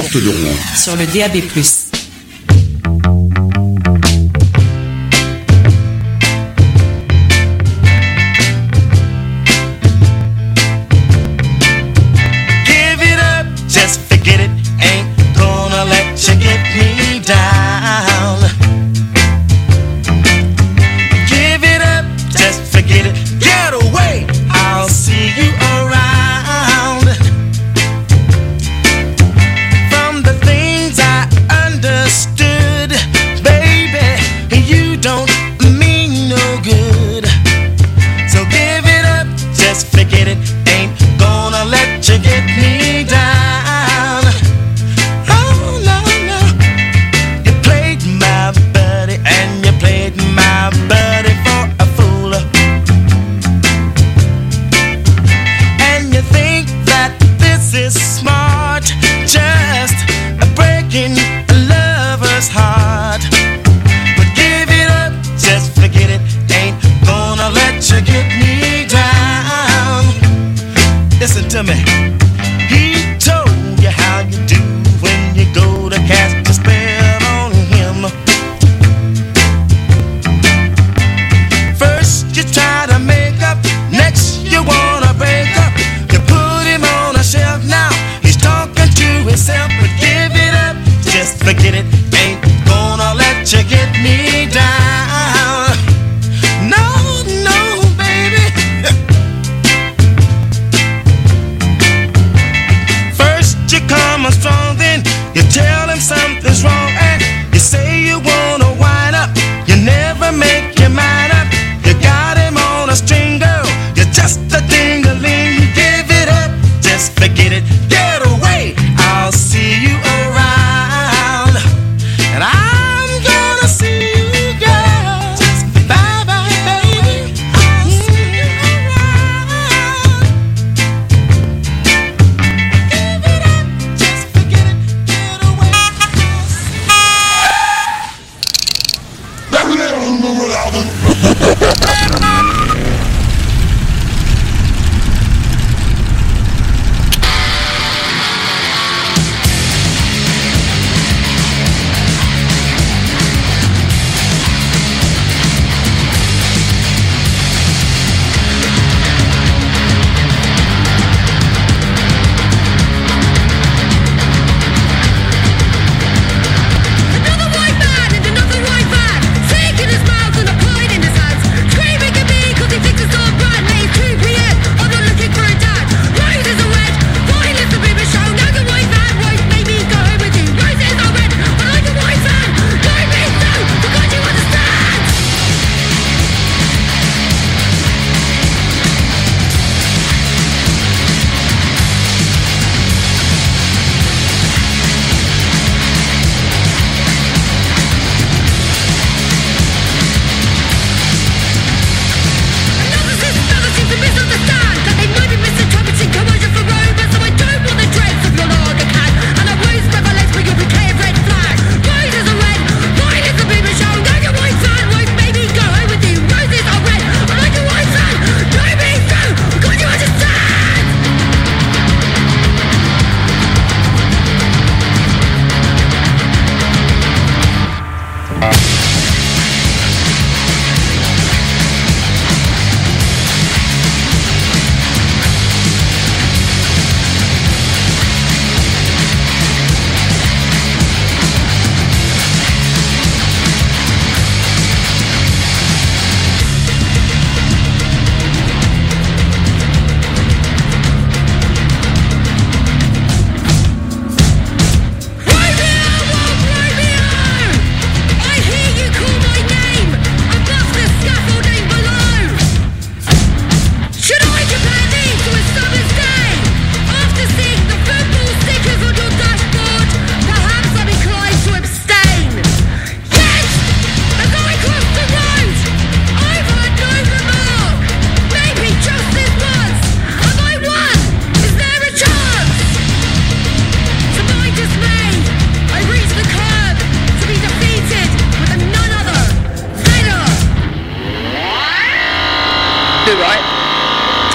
porte de Rouen. Sur le DAB+.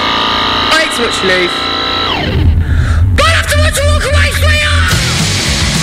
to watch Leaf. But after watch walk away, sweetheart!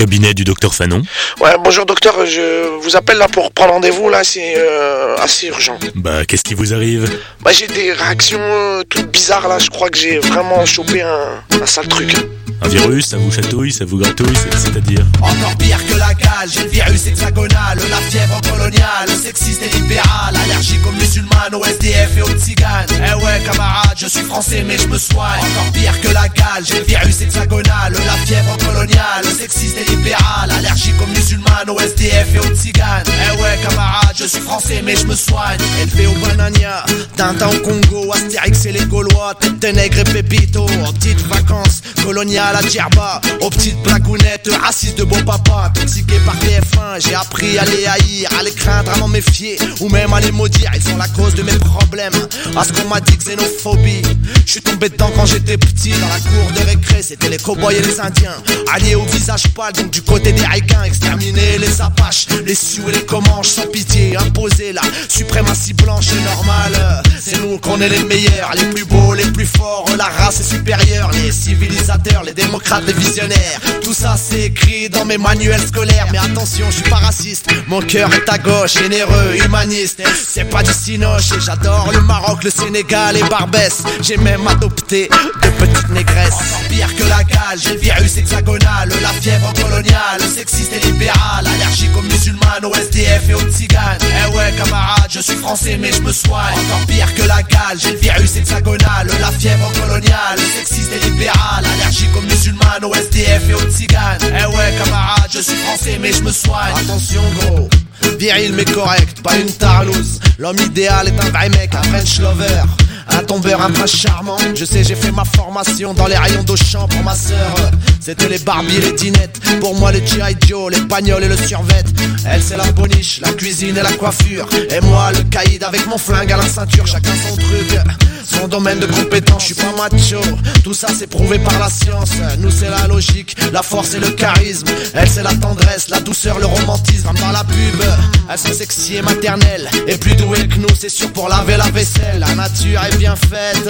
cabinet du docteur Fanon. Ouais, bonjour docteur, je vous appelle là pour prendre rendez-vous, là, c'est assez urgent. Bah, qu'est-ce qui vous arrive? Bah, j'ai des réactions toutes bizarres, là, je crois que j'ai vraiment chopé un sale truc. Un virus, ça vous chatouille, ça vous gratouille, c'est-à-dire? Encore pire que la gale, j'ai le virus hexagonal, la fièvre coloniale, sexiste et libéral, allergique aux musulmanes, aux SDF et aux tziganes. Eh ouais camarade, je suis français mais je me soigne. Encore pire que la gale, j'ai le virus hexagonal, la fièvre coloniale, sexiste et libéral, allergique aux musulmanes, aux SDF et aux tziganes. Eh ouais camarade, je suis français mais je me soigne. Élevé au banania, Tintin au Congo, Astérix et les Gaulois, tête de nègre et pépito, en petites vacances coloniales à Djerba, aux petites blagounettes, racistes de beau papa, toxiqués par TF1, j'ai appris à les haïr, à les craindre, à m'en méfier, ou même à les maudire, ils sont la cause de mes problèmes, à ce qu'on m'a dit xénophobie, je suis tombé dedans quand j'étais petit, dans la cour de récré, c'était les cow-boys et les indiens, alliés au visage pâle, donc du côté des ricains, exterminer les apaches, les sioux et les comanches, sans pitié, imposer la suprématie blanche et normale, c'est nous qu'on est les meilleurs, les plus beaux, les plus forts, la race est supérieure, les civilisateurs, les démocrates, les visionnaires, tout ça c'est écrit dans mes manuels scolaires. Mais attention, je suis pas raciste, mon cœur est à gauche, généreux, humaniste. C'est pas du cinoche et j'adore le Maroc, le Sénégal et Barbès. J'ai même adopté de petites négresses. Encore pire que la gale, j'ai le virus hexagonal, la fièvre coloniale, sexiste et libéral, allergique aux musulmanes, aux SDF et aux tziganes. Eh ouais camarade, je suis français mais je me soigne. Encore pire que la gale, j'ai le virus hexagonal, la fièvre coloniale, sexiste et libéral, allergique aux musulmanes, aux SDF et aux tziganes. Eh ouais camarade, je suis français mais je me soigne. Attention gros, viril mais correct, pas une tarlouse. L'homme idéal est un vrai mec, un French lover, un tombeur, un prince charmant. Je sais, j'ai fait ma formation dans les rayons d'Auchan. Pour ma sœur, c'était les Barbie, les dinettes. Pour moi, les G.I. Joe, les bagnoles et le survêt. Elle, c'est la boniche, la cuisine et la coiffure. Et moi, le caïd avec mon flingue à la ceinture. Chacun son truc, son domaine de compétence. Je suis pas macho, tout ça c'est prouvé par la science. Nous, c'est la logique, la force et le charisme. Elle, c'est la tendresse, la douceur, le romantisme. Dans la pub, elles sont sexy et maternelles. Et plus douées que nous, c'est sûr pour laver la vaisselle. La nature est bien faite.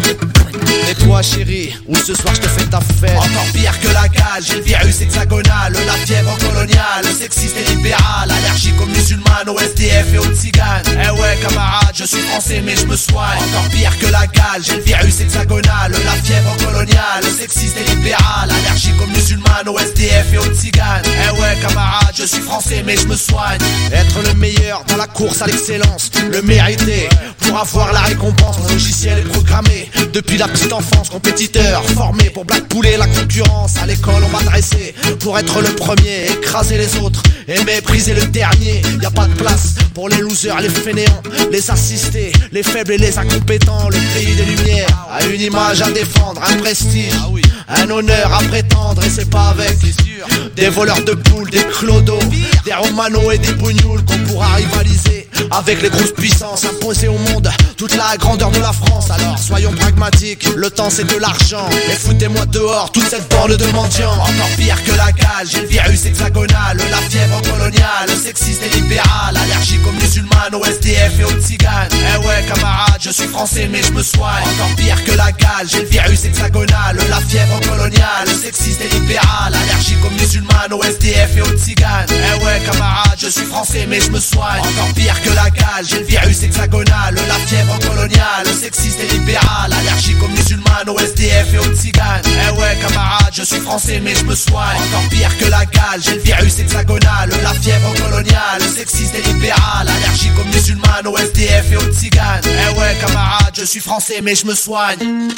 Et toi chérie, où ce soir je te fais ta fête. Encore pire que la gale, j'ai le virus hexagonal, la fièvre coloniale, sexiste et libéral, allergique aux musulmanes, aux SDF et aux tziganes. Eh ouais camarade, je suis français mais je me soigne. Encore pire que la gale, j'ai le virus hexagonal, la fièvre coloniale, sexiste et libéral, allergique aux musulmanes, aux SDF et aux tziganes. Eh ouais camarade, je suis français mais je me soigne. Être le meilleur dans la course à l'excellence, le mériter pour avoir la récompense. Mon logiciel est programmé depuis la petite enfance, compétiteur formé pour blackpouler la concurrence. À l'école on m'a dressé pour être le premier, écraser les autres et mépriser le dernier. Y a pas de place pour les losers, les fainéants, les assistés, les faibles et les incompétents. Le pays des lumières a une image à défendre, un prestige, un honneur à prétendre. Et c'est pas avec des voleurs de poules, des clodos, des romanos et des bougnoules qu'on pourra rivaliser avec les grosses puissances, imposées au monde toute la grandeur de la France. Alors soyons pragmatiques, le temps c'est de l'argent, et foutez-moi dehors toute cette bande de mendiants. Encore pire que la gale, j'ai le virus hexagonal, la fièvre coloniale, sexiste et libéral, allergique aux musulmanes, aux SDF et aux tziganes. Eh ouais camarade, je suis français mais je me soigne. Encore pire que la gale, j'ai le virus hexagonal, la fièvre coloniale, sexiste et libéral, allergique aux musulmanes, aux SDF et aux tziganes. Eh ouais camarade, je suis français mais je me soigne. Encore pire que la gale, j'ai le virus hexagonal, la fièvre coloniale, sexiste et libéral, allergique aux musulmanes, aux SDF et aux tziganes. Eh ouais camarade, je suis français mais je me soigne. Encore pire que la gale, j'ai le virus hexagonal, la fièvre coloniale, sexiste et libéral, allergique aux musulmanes, aux SDF et aux tziganes. Eh ouais camarade, je suis français mais je me soigne.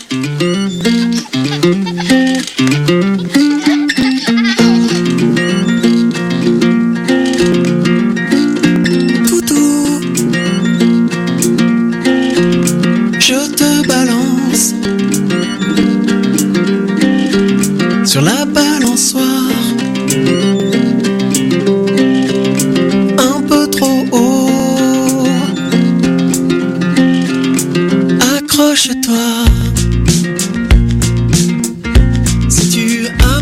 Sur la balançoire, un peu trop haut. Accroche-toi. Si tu as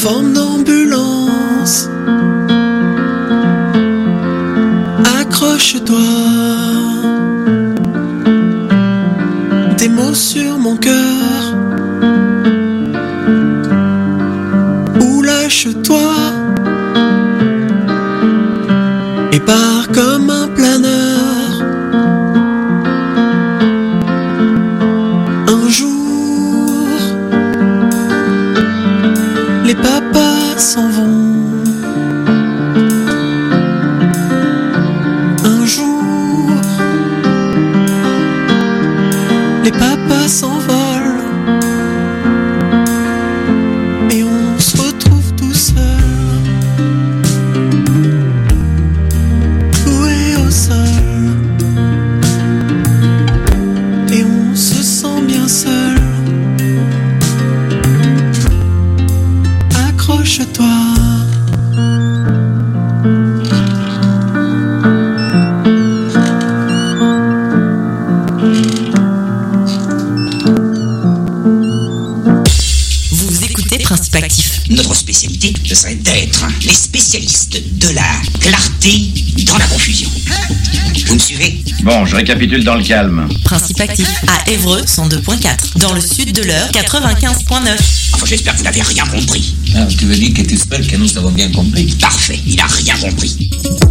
forme d'ambulance. Accroche-toi, des mots sur mon cœur. Ou lâche-toi et pars comme un planeur. Un jour, les papas s'en vont. Un jour, les papas s'envolent et on se retrouve tout seul, cloué au sol, et on se sent bien seul. Accroche-toi. Principe actif. Notre spécialité, ce serait d'être les spécialistes de la clarté dans la confusion. Vous me suivez? Bon, je récapitule dans le calme. Principe actif à Évreux 102.4, dans le sud de l'Eure 95.9. Enfin, j'espère que vous n'avez rien compris. Ah, tu veux dire que tu espères que nous avons bien compris? Parfait, il a rien compris.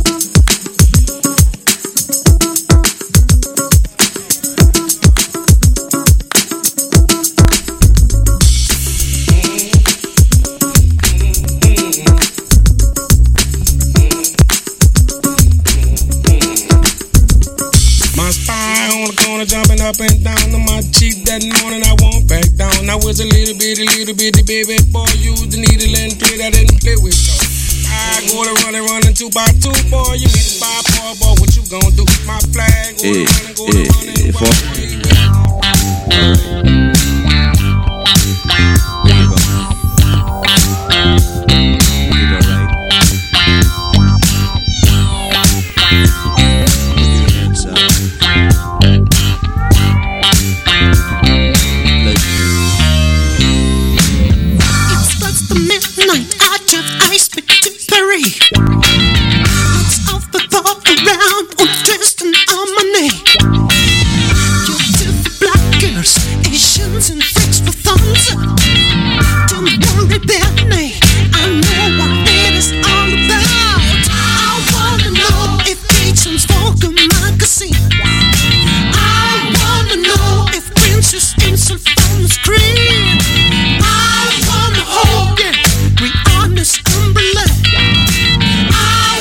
Jumping up and down on my cheek that morning, I won't back down. I was a little bitty baby boy, used the needle and thread, I didn't play with y'all. I go to running 2 by 2, boy, you need to buy a boy, boy, what you gonna do? My flag, go to running, I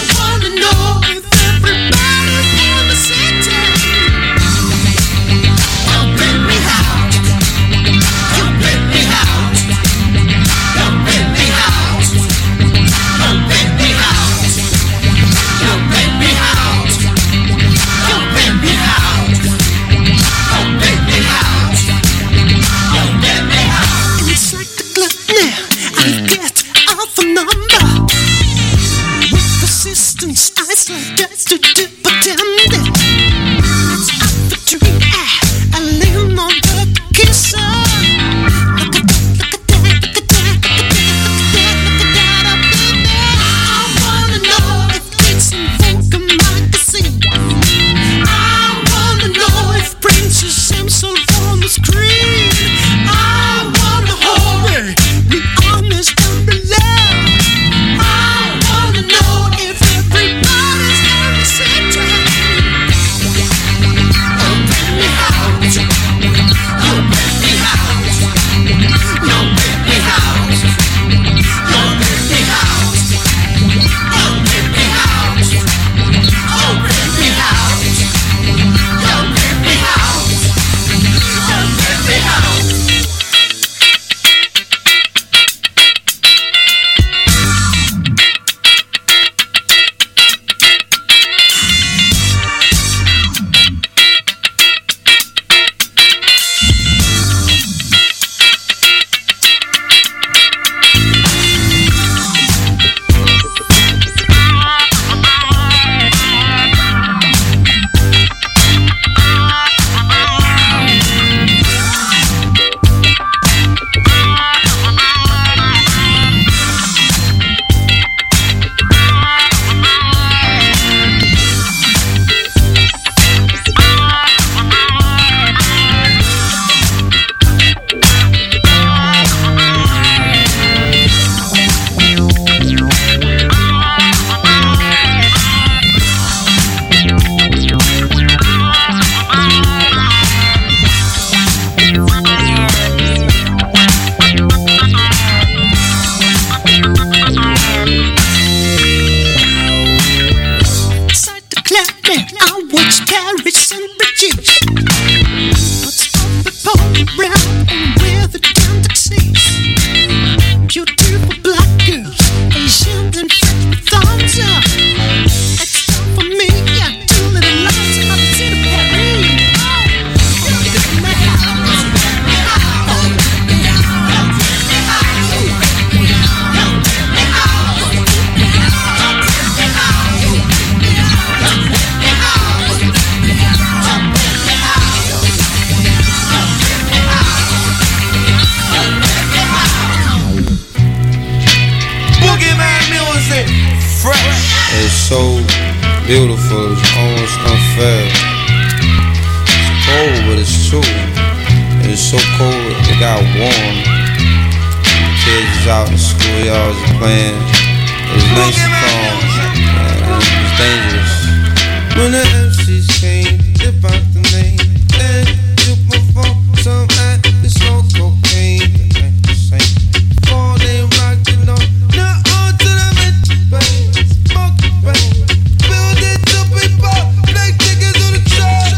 It's so beautiful, it's almost unfair. It's cold, but it's true. It's so cold, it got warm. Kids is out in the schoolyards playing. It's nice and calm, and it's dangerous. When the MCs came, dip out the name, and you perform some act, it's no cocaine. That ain't the same. Before they rocked it on, now on to the mid-bang, smoke the bang, build it to people, like niggas on the track.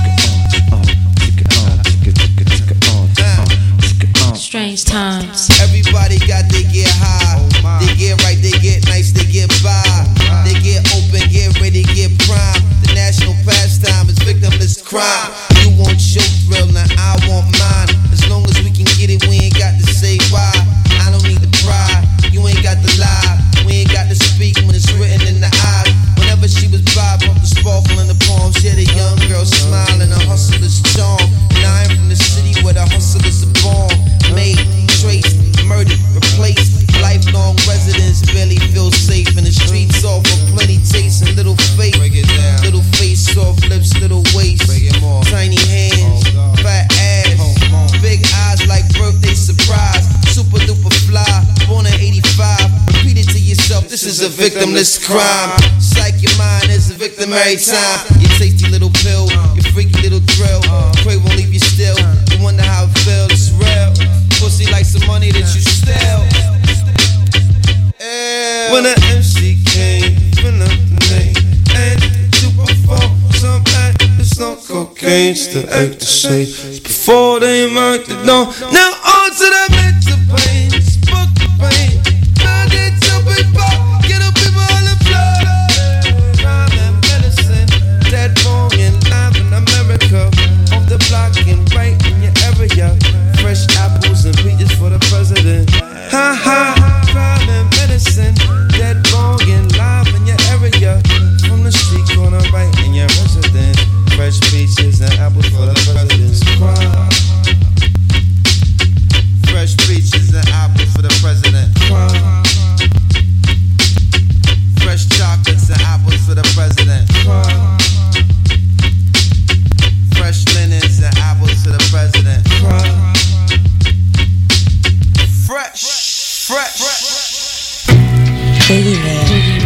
Strange times. Everybody got they get high, they get right, they get nice, they get by, they get open, get ready, get prime. The national pastime is victimless crime. You want your thrill, now I want mine. As long as we can get it, we ain't got to say why. I don't need to pry, you ain't got to lie. We ain't got to speak when it's written in the eyes. Whenever she was by, brought the sparkle in the palm. She had a young girl smiling, a hustler's charm. And I am from the city where the hustlers are born. Made, traced, murdered, replaced. Lifelong residents barely feel safe in the streets. Offer plenty taste and little faith. Little face, soft lips, little waist. Tiny hands, fat ass, big eyes like birthday surprise. Super duper fly, born in 85. Repeat it to yourself, this is a victimless crime. Psych your mind is a victim every time. Your tasty little pill, your freaky little thrill. Pray won't leave you still. You wonder how it feels, it's real. Pussy like some money that you steal. When the MC came, fill up the name, and to perform some act, it's no cocaine, still act the same. Before they marked it down, now on to the mental pain, spoke the pain, now they tell people, get up people on the floor. Crime and medicine, dead wrong and live in America, off the block and right in your area. Fresh apples and peaches for the president. Ha ha, crime and medicine, dead wrong and live in your area. From the street corner right in your residence. Fresh peaches and apples for the president's crime. Fresh peaches and apples for the president. Crime. Fresh chocolates and apples for the president. Crime. Fresh linens and apples for the president. Crime. Fresh. Baby man.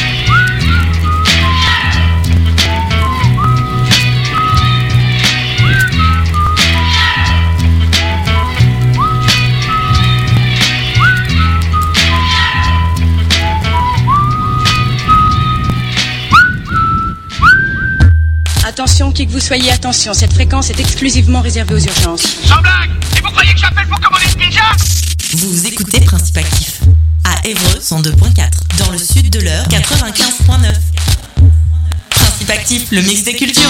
Attention, qui que vous soyez, attention, cette fréquence est exclusivement réservée aux urgences. Sans blague! Et vous croyez que j'appelle pour commander une pizza? Vous écoutez Principe Actif à Évreux 102.4, dans le sud de l'Eure 95.9. Principe Actif, le mix des cultures.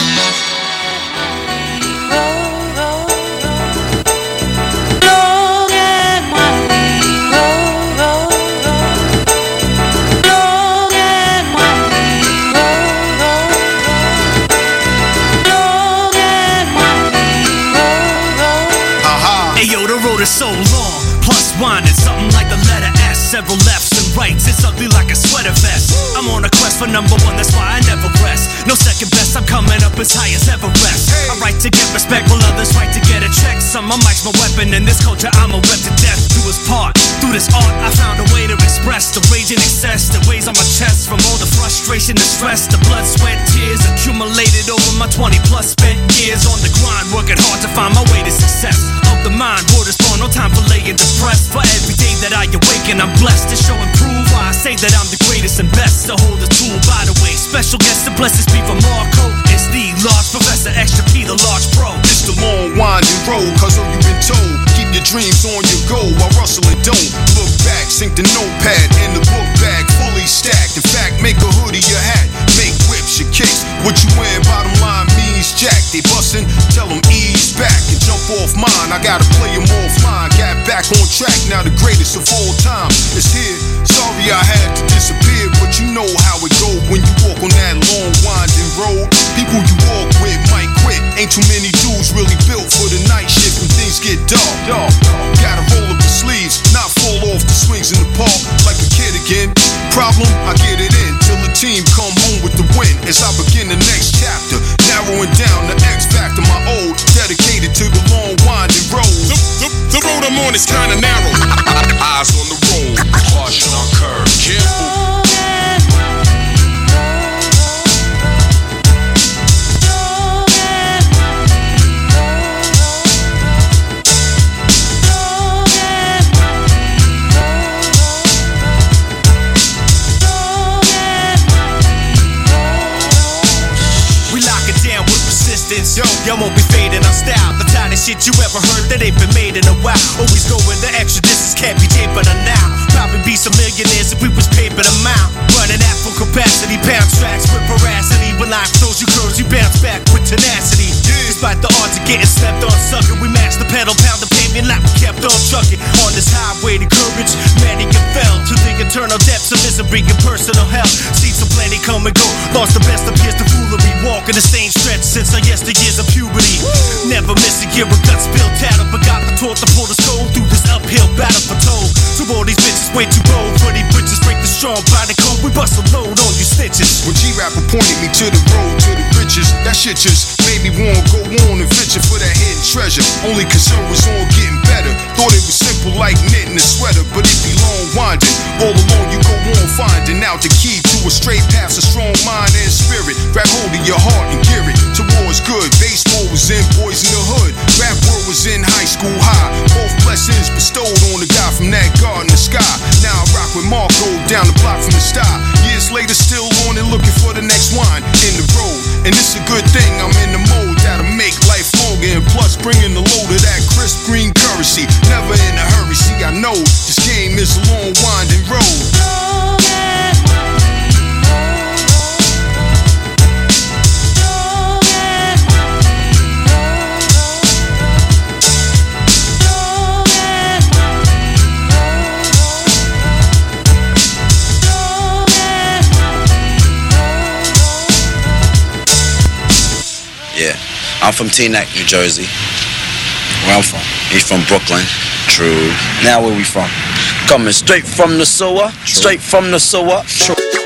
So long, plus one and something like the letter S. Several lefts and rights, it's ugly like a sweater vest. I'm on a quest for number one, that's why I never rest. No second best, I'm coming up as high as Everest. I write to get respect while others write to get a check. Some my mic's my weapon, in this culture I'm a rep to death. Do his part, through this art I found a way to express the rage and excess that weighs on my chest. From all the frustration and stress, the blood, sweat, tears accumulated over my 20 plus spent years on the grind, working hard to find my way to success. Of the mind, word is born, no time for laying depressed. For every day that I awaken, I'm blessed to show and prove why I say that I'm the greatest and best to hold a tool. By the way, special guest and blessings be from Marco. It's the large professor, extra P, the large pro. It's the long winding road, cause all you've been told. Keep your dreams on your go while rustling don't. Look back, sink the notepad in the book bag, fully stacked. In fact, make a hoodie your hat, make whips your kicks. What you wearing, bottom line means jack. They bustin', tell them ease back and jump off mine. I gotta play them offline. Got back on track, now the greatest of all time is here. Sorry I had to disappear, but you know how it go when you walk on that long winding road. People you walk with might quit. Ain't too many dudes really built for the night shift when things get dark. Gotta roll up the sleeves, not fall off the swings in the park like a kid again. Problem, I get it in till the team come shit you ever heard that ain't been made in a while. Always going the extra distance, can't be taped but now. Probably be some millionaires if we was paid by the amount. Running at full capacity, pound tracks with veracity. When life throws you curves, you bounce back with tenacity. Despite the odds of getting slept on sucking, we matched the pedal, pound the pavement, like we kept on trucking. On this highway to courage, many get fell to the eternal depths of misery and personal hell. Seen some plenty come and go, lost the best appears to foolery. Walking the same stretch since our yesteryears of puberty. Never miss a year of guts spilled tattle, but got the torch to pull the skull through this uphill battle for toll. So all these bitches way too bold for these britches, break the strong body code. We bust a load on you snitches. When G-Rapper pointed me to the road to the riches, that shit just made me wanna go on and venture for that hidden treasure. Only concern was on getting better. Thought it was simple like knitting a sweater, but it be long winding. All alone you go on finding out the key to a straight path, a strong mind and spirit. Grab hold of your heart and gear it towards good. Baseball was in Boys in the Hood. Rap world was in high school high. Both blessings bestowed on the guy from that garden of sky. Now I rock with Marco down the block from the star. Years later still on and looking for the next wine in the road. And it's a good thing I'm in the mode that'll make life longer. And plus bringing the load of that crisp green currency. Never in a hurry, see I know this game is a long winding road. Yeah, I'm from Teaneck, New Jersey. Where I'm from. He's from Brooklyn. True. Now where we from? Coming straight from the sewer. Straight from the sewer. True.